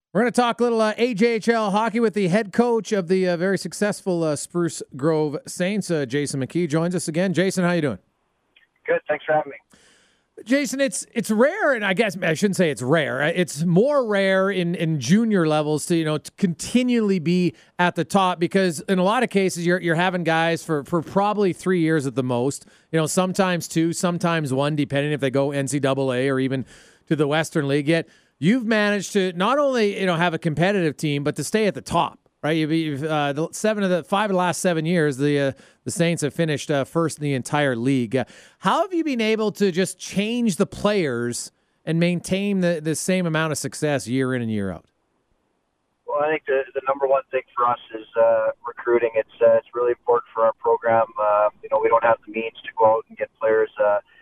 We're going to talk a little AJHL hockey with the head coach of the very successful Spruce Grove Saints. Jason McKee joins us again. Jason, how you doing? Good. Thanks for having me. Jason, it's rare, and I guess I shouldn't say it's rare. It's more rare in junior levels to continually be at the top, because in a lot of cases you're having guys for probably 3 years at the most. Sometimes 2, sometimes 1, depending if they go NCAA or even to the Western League. Yet you've managed to not only have a competitive team, but to stay at the top. Right, you've 5 of the last 7 years, the Saints have finished first in the entire league. How have you been able to just change the players and maintain the same amount of success year in and year out? Well, I think the number one thing for us is recruiting. It's really important for our program. We don't have the means to go out and get players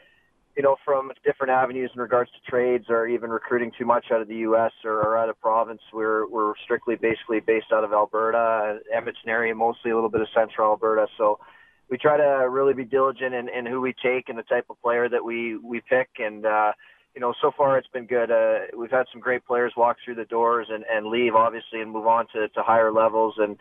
from different avenues in regards to trades or even recruiting too much out of the U.S. or out of province. We're strictly basically based out of Alberta, Edmonton area, mostly a little bit of central Alberta. So we try to really be diligent in who we take and the type of player that we pick. And, so far it's been good. We've had some great players walk through the doors and leave, obviously, and move on to higher levels. And,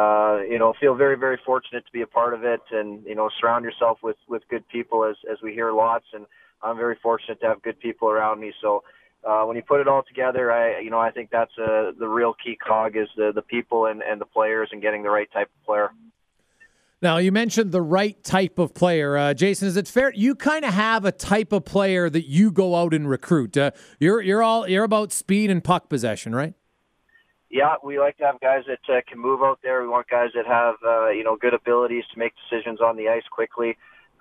feel very, very fortunate to be a part of it, and, surround yourself with good people as we hear lots. And I'm very fortunate to have good people around me. So when you put it all together, I think that's the real key cog is the people and the players and getting the right type of player. Now, you mentioned the right type of player. Jason, is it fair? You kind of have a type of player that you go out and recruit. You're about speed and puck possession, right? Yeah, we like to have guys that can move out there. We want guys that have, good abilities to make decisions on the ice quickly.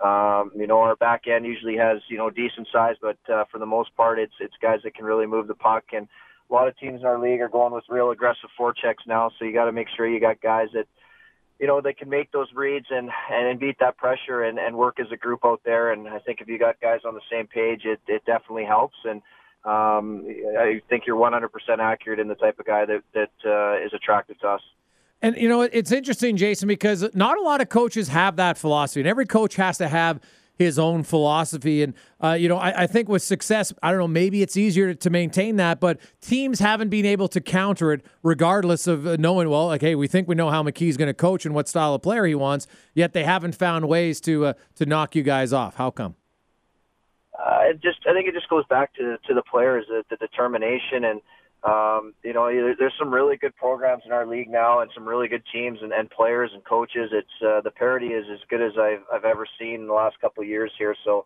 Our back end usually has, decent size, but for the most part, it's guys that can really move the puck. And a lot of teams in our league are going with real aggressive forechecks now, so you got to make sure you got guys that, they can make those reads and beat that pressure and work as a group out there. And I think if you got guys on the same page, it definitely helps. And I think you're 100% accurate in the type of guy that is attractive to us. And, it's interesting, Jason, because not a lot of coaches have that philosophy, and every coach has to have his own philosophy. And, I think with success, I don't know, maybe it's easier to maintain that, but teams haven't been able to counter it regardless of knowing, well, like, hey, we think we know how McKee's going to coach and what style of player he wants, yet they haven't found ways to knock you guys off. How come? I think it just goes back to the players, the determination. And, there's some really good programs in our league now and some really good teams and players and coaches. It's the parity is as good as I've ever seen in the last couple of years here. So,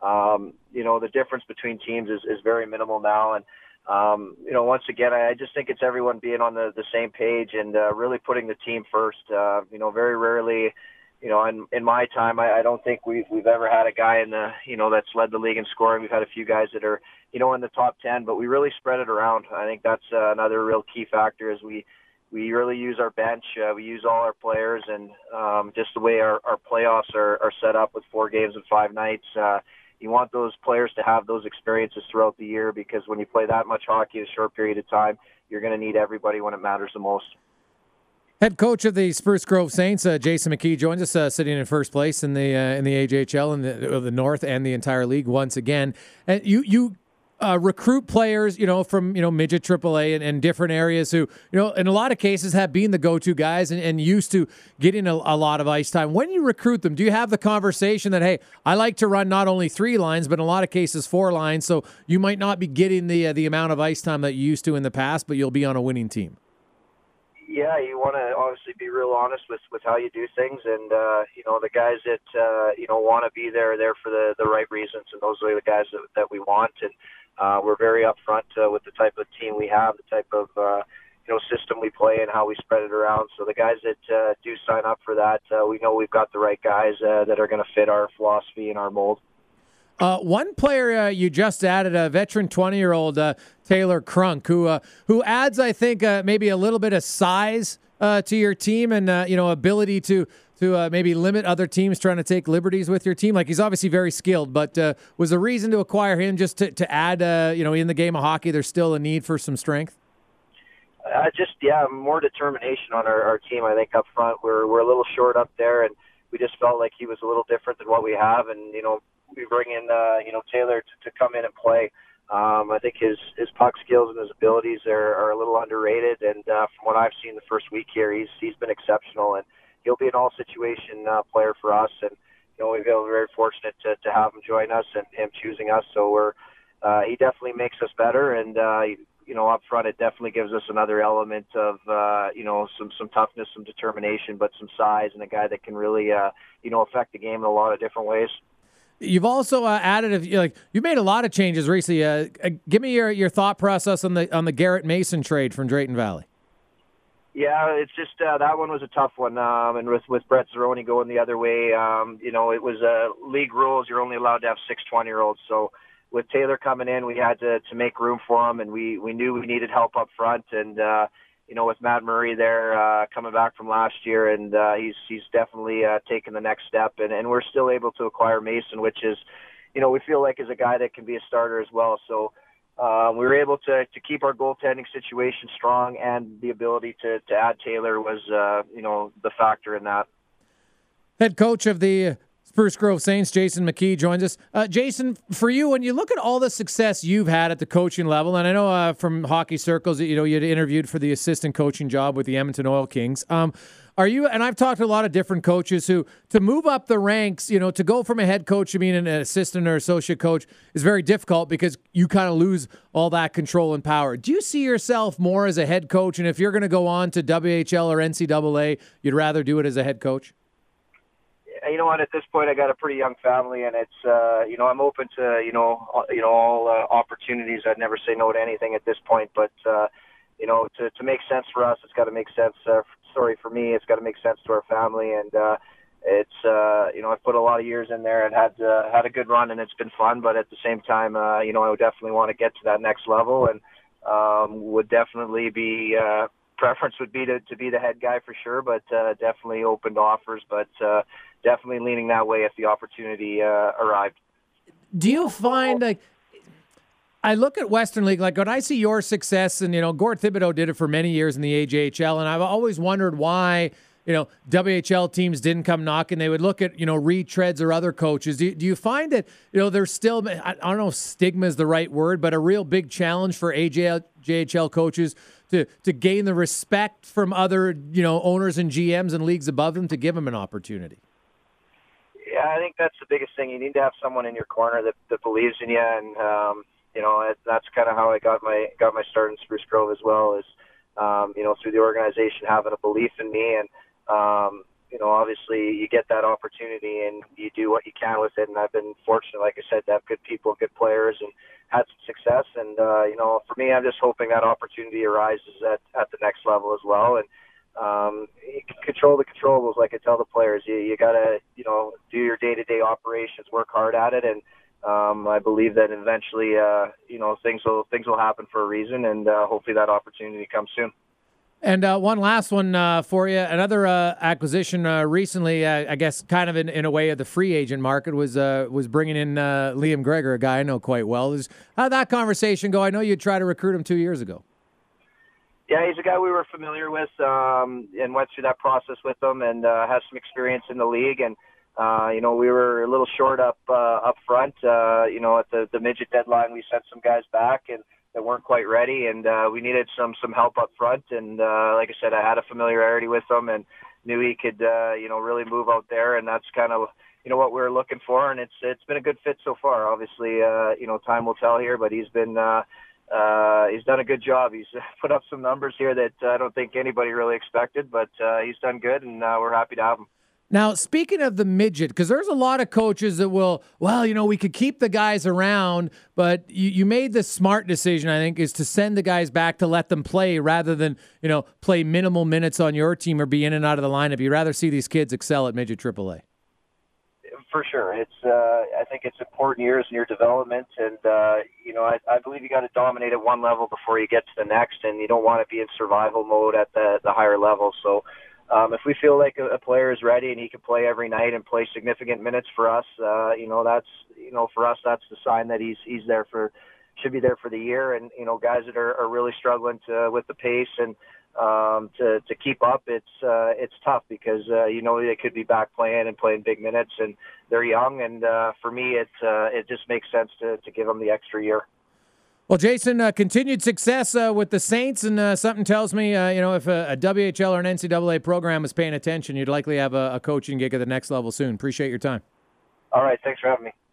the difference between teams is very minimal now. And, once again, I just think it's everyone being on the same page and really putting the team first. Very rarely, in my time, I don't think we've ever had a guy in the, that's led the league in scoring. We've had a few guys that are, in the top 10, but we really spread it around. I think that's another real key factor is we really use our bench. We use all our players, and just the way our playoffs are set up with 4 games and 5 nights, you want those players to have those experiences throughout the year, because when you play that much hockey in a short period of time, you're going to need everybody when it matters the most. Head coach of the Spruce Grove Saints, Jason McKee, joins us, sitting in first place in the AJHL in the North and the entire league once again. And you recruit players, from midget AAA and different areas who, in a lot of cases have been the go-to guys and used to getting a lot of ice time. When you recruit them, do you have the conversation that, hey, I like to run not only 3 lines, but in a lot of cases 4 lines, so you might not be getting the amount of ice time that you used to in the past, but you'll be on a winning team? Yeah, you want to obviously be real honest with how you do things, and the guys that want to be there are there for the right reasons, and those are the guys that we want. And we're very upfront with the type of team we have, the type of system we play, and how we spread it around. So the guys that do sign up for that, we know we've got the right guys that are going to fit our philosophy and our mold. One player you just added, a veteran 20-year-old Taylor Crunk, who adds, I think, maybe a little bit of size to your team and ability to maybe limit other teams trying to take liberties with your team. Like, he's obviously very skilled, but was a reason to acquire him just to add, in the game of hockey, there's still a need for some strength? More determination on our team. I think up front we're a little short up there, and we just felt like he was a little different than what we have, and we bring in Taylor to come in and play. I think his puck skills and his abilities are a little underrated. And from what I've seen the first week here, he's been exceptional, and he'll be an all situation player for us. And we feel very fortunate to have him join us and him choosing us. So he definitely makes us better, and up front, it definitely gives us another element of, some toughness, some determination, but some size, and a guy that can really, affect the game in a lot of different ways. You've also added, you made a lot of changes recently. Give me your thought process on the Garrett Mason trade from Drayton Valley. Yeah, it's just that one was a tough one, and with Brett Zeroni going the other way, it was league rules. You're only allowed to have 6 20-year-olds, so with Taylor coming in, we had to make room for him, and we knew we needed help up front. And with Matt Murray there coming back from last year, and he's definitely taken the next step, and we're still able to acquire Mason, which is, we feel like is a guy that can be a starter as well. So we were able to keep our goaltending situation strong, and the ability to add Taylor was the factor in that. Head coach of the Spruce Grove Saints, Jason McKee, joins us. Jason, for you, when you look at all the success you've had at the coaching level, and I know from hockey circles, you had interviewed for the assistant coaching job with the Edmonton Oil Kings. Are you? And I've talked to a lot of different coaches who, to move up the ranks, to go from a head coach to being an assistant or associate coach is very difficult because you kind of lose all that control and power. Do you see yourself more as a head coach? And if you're going to go on to WHL or NCAA, you'd rather do it as a head coach? You know what? At this point, I got a pretty young family, and it's I'm open to all opportunities. I'd never say no to anything at this point, but to make sense for us, it's got to make sense. For me, it's got to make sense to our family, and I've put a lot of years in there and had a good run, and it's been fun. But at the same time, I would definitely want to get to that next level, and would definitely be. Preference would be to be the head guy for sure, but definitely open to offers, but definitely leaning that way if the opportunity arrived. Do you find, I look at Western League, when I see your success, and, Gord Thibodeau did it for many years in the AJHL, and I've always wondered why, WHL teams didn't come knocking. They would look at, retreads or other coaches. Do you find that, there's still, I don't know if stigma is the right word, but a real big challenge for AJHL coaches to gain the respect from other, owners and GMs and leagues above them to give them an opportunity? Yeah, I think that's the biggest thing. You need to have someone in your corner that believes in you, and that's kind of how I got my start in Spruce Grove as well. Is through the organization having a belief in me, and obviously you get that opportunity and you do what you can with it. And I've been fortunate, like I said, to have good people, good players, and had some success. And for me, I'm just hoping that opportunity arises at the next level as well. And you can control the controllables, like I tell the players. You gotta do your day-to-day operations, work hard at it, and I believe that eventually things will happen for a reason, and hopefully that opportunity comes soon. And one last one for you. Another acquisition recently, I guess kind of in a way of the free agent market, was bringing in Liam Gregor, a guy I know quite well. How'd that conversation go? I know you tried to recruit him 2 years ago. Yeah, he's a guy we were familiar with and went through that process with him, and has some experience in the league. And we were a little short up front. At the midget deadline, we sent some guys back and that weren't quite ready, and we needed some help up front. And like I said, I had a familiarity with him and knew he could really move out there, and that's kind of what we were looking for. And it's been a good fit so far. Obviously, time will tell here, but he's been he's done a good job. He's put up some numbers here that I don't think anybody really expected, but he's done good, and we're happy to have him. Now, speaking of the midget, because there's a lot of coaches that will, we could keep the guys around, but you made the smart decision, I think, is to send the guys back to let them play rather than, play minimal minutes on your team or be in and out of the lineup. You'd rather see these kids excel at midget AAA. For sure. It's I think it's important years in your development, and I believe you got to dominate at one level before you get to the next, and you don't want to be in survival mode at the higher level. So if we feel like a player is ready and he can play every night and play significant minutes for us, that's for us, that's the sign that he's should be there for the year. And guys that are really struggling with the pace and to keep up, it's tough because they could be back playing and playing big minutes, and they're young. And for me, it just makes sense to give them the extra year. Well, Jason, continued success with the Saints, and something tells me, if a WHL or an NCAA program is paying attention, you'd likely have a coaching gig at the next level soon. Appreciate your time. All right. Thanks for having me.